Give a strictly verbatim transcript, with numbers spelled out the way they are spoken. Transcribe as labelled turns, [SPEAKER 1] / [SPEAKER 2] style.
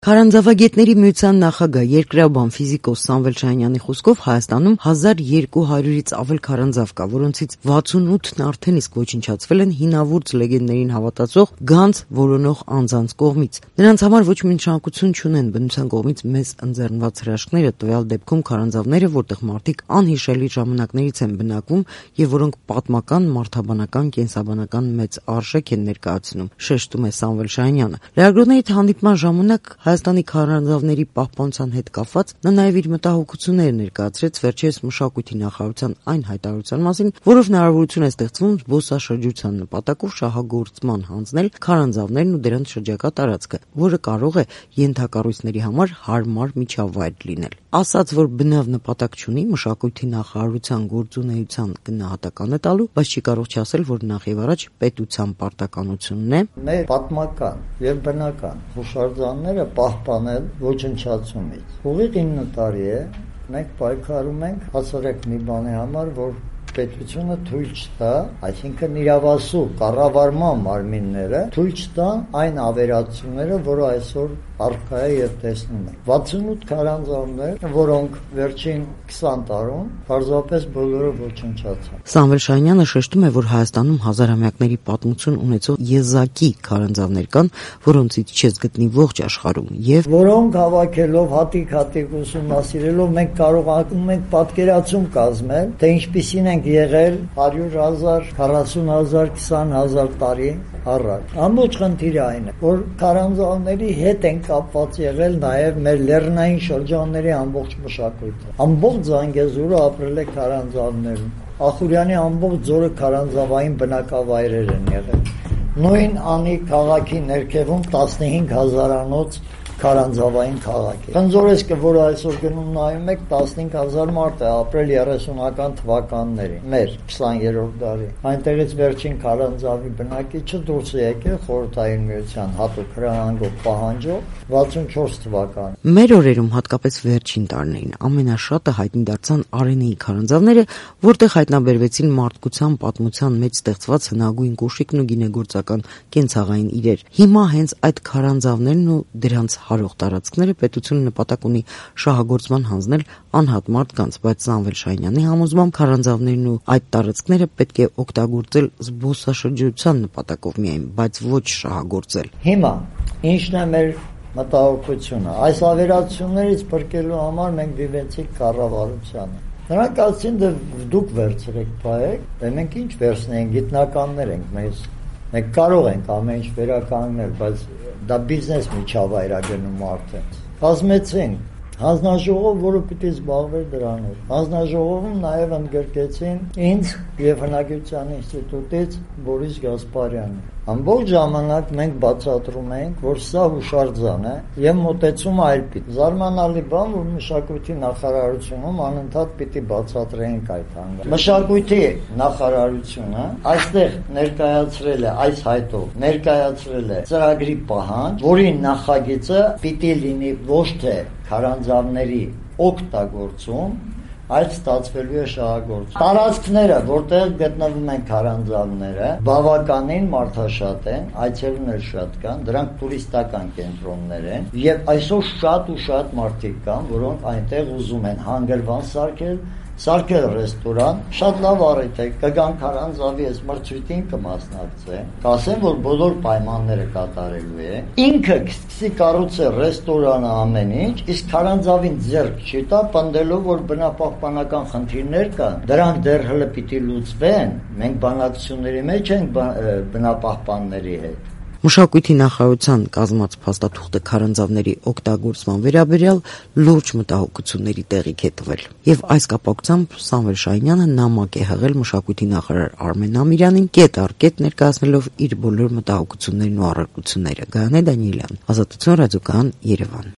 [SPEAKER 1] Քարանձավագետների միության նախագահ երկրաբան ֆիզիկոս Սամվել Շահինյանի խոսքով Հայաստանում հազար երկու հարյուրից ավել քարանձավ կա, որոնցից վաթսունութն արդեն իսկ ոչնչացվել են հինավուրց լեգենդներին հավատացող գանձ որոնող անձանց կողմից։ Նրանց համար ոչ մի նշանակություն չունեն բնության կողմից մեզ ընձեռնված հրաշքները, տվյալ դեպքում քարանձավները, որտեղ մարդիկ անհիշելի ժամանակներից են բնակվում եւ որոնք պատմական, մարդաբանական, կենսաբանական մեծ արժեք են ներկայացնում, շեշտում է Սամվել Շահինյանը։ Լրագրողների հանդիպման ժամանակ Հայաստանի քարանձավների պահպանության հետ կապված նա նաև իր մտահոգությունները ներկայացրեց վերջերս մշակույթի նախարարության այն հայտարարության մասին, որով հնարավորություն է ստեղծվում զբոսաշրջության նպատակով շահագործման հանձնել քարանձավներն ու դրանց շրջակա տարածքը, որը կարող է ենթակառույցների համար հարմար միջավայր լինել։ Ասաց, որ բնավ նպատակ չունի մշակույթի նախարարության գործունեության գնահատական է տալու, բայց չի կարող չասել, որ նախ եւ առաջ պետության պարտականությունն է
[SPEAKER 2] մեր պատմական եւ բնական հուշարձանները պահպանել ոչնչացումից։ Ուղիղ ինը տարի է մենք պայքարում ենք հասարակ մի բանի համար, որ պետությունը թույլ չտա, այսինքն իրավասու կառավարման մարմինները թույլ չտան այն ավերածությունները, որը այսօր առկա է եւ տեսնում ենք։ վաթսունութ քարանձավներ, որոնք վերջին քսան տարում պարզապես բոլորը ոչնչացան։
[SPEAKER 1] Սամվել Շահինյանը շեշտում է, որ Հայաստանում հազարամյակների պատմություն ունեցող եզակի քարանձավներ կան, որոնցից չես գտնի ողջ աշխարհում, եւ
[SPEAKER 2] որոնք հավաքելով հատիկ-հատիկ ուսումնասիրելով մենք կարողանում ենք պատկերացում կազմել, թե ինչպիսին ենք եղել հարյուր հազար, քառասուն հազար, քսան հազար տարի առաջ։ Ամբողջ խնդիրը այն է, որ քարանձավների հետ են կապված եղել նաև մեր լեռնային շրջանների ամբողջ մշակույթը։ Ամբողջ Զանգեզուրը ապրել է քարանձավներում։ Ախուրյանի ամբողջ ձորը քարանձավային բնակավայրեր են եղել։ Նույն անի քաղաքի ներքևում տասնհինգ հազարանոց քարանձավային քաղաք է։ Խնձորեսկը, որը այսօր գնում նայում եք, տասնհինգ հազար մարդ է ապրել երեսունական թվականներին, մեր քսաներորդ դարի։ Այնտեղից վերջին քարանձավի բնակիչը դուրս է եկել Խորհրդային Միության հատուկ հրահանգով պահանջով վաթսունչորս թվականին։
[SPEAKER 1] Մեր օրերում, հատկապես վերջին տարիներին, ամենաշատը հայտնի դարձան Արենեի քարանձավները, որտեղ հայտնաբերվեցին մարդկության պատմության մեջ ստեղծված հնագույն կոշիկն ու գինեգործական կենցաղային իրեր։ Հիմա հենց այդ քարանձավներն ու դրանց հարող տարածքները պետությունը նպատակ ունի շահագործման հանձնել անհատ մարդկանց, բայց Սամվել Շահինյանի համոզմամբ քարանձավներն ու այդ տարածքները պետք է օգտագործել զբոսաշրջության նպատակով միայն, բայց ոչ շահագործել։
[SPEAKER 2] Հիմա ինչն է մեր մտահոգությունը։ Այս ավերածություններից փրկելու համար մենք դիմեցինք կառավարությանը։ Նրանք ասացին, դե դուք վերցրեք բայեք, դե մենք ինչ վերցնենք, գիտնականներ ենք մեզ։ Մենք կարող ենք ամեն ինչ վերականգնել, բայց դա բիզնես միջավայր է գնում արդեն։ Կազմեցին հանձնաժողով, որը պիտի զբաղվեր դրանով։ Հանձնաժողովում նաև ընդգրկեցին ինձ եւ Հնագիտության ինստիտուտից Բորիս Գասպարյանը։ Ամբողջ ժամանակ մենք բացատրում ենք, որ սա հուշարձան է եւ մոտեցումը այլ պիտի։ Զարմանալի բան, որ մշակույթի նախարարությունում անընդհատ պիտի բացատրեինք այդ հանգամանքը։ Մշակույթի նախարարությունը այստեղ ներկայացրել է այս հայտով, ներկայացրել է ծրագրի պահանջ, որի նախագիծը պիտի լինի ոչ թե քարանձավների օգտագործում, այլ ստացվելու է շահագործում։ Տարածքները, որտեղ գտնվում են քարանձավները, բավականին մարդաշատ են, այցելուներ շատ կան, դրանք տուրիստական կենտրոններ են, եւ այսօր շատ ու շատ մարդիկ կան, որոնք այնտեղ ուզում են հանգրվան սարքել, սարքել ռեստորան, շատ լավ առիթ է, կգան քարանձավի այս մրցույթին կմասնակցեն, կասեն, որ բոլոր պայմանները կատարելու է, ինքը կսկսի կառուցել ռեստորանը ամեն ինչ, իսկ քարանձավին ձեռք չի տա, պնդելով, որ բնապահպանական խնդիրներ կան, դրանք դեռ հələ պիտի լուծվեն, մենք բանակցությունների մեջ ենք բնապահպանների հետ։
[SPEAKER 1] Մշակույթի նախարարության կազմած փաստաթուղթը քարանձավների օգտագործման վերաբերյալ լուրջ մտահոգությունների տեղիք է տվել։ Եվ այս կապակցությամբ Սամվել Շահինյանը նամակ է հղել մշակույթի նախարար Արմեն Ամիրյանին, կետ առ կետ ներկայացնելով իր բոլոր մտահոգություններն ու առարկությունները։ Գայանե Դանիելյան, Ազատություն ռադիոկայան, Երևան։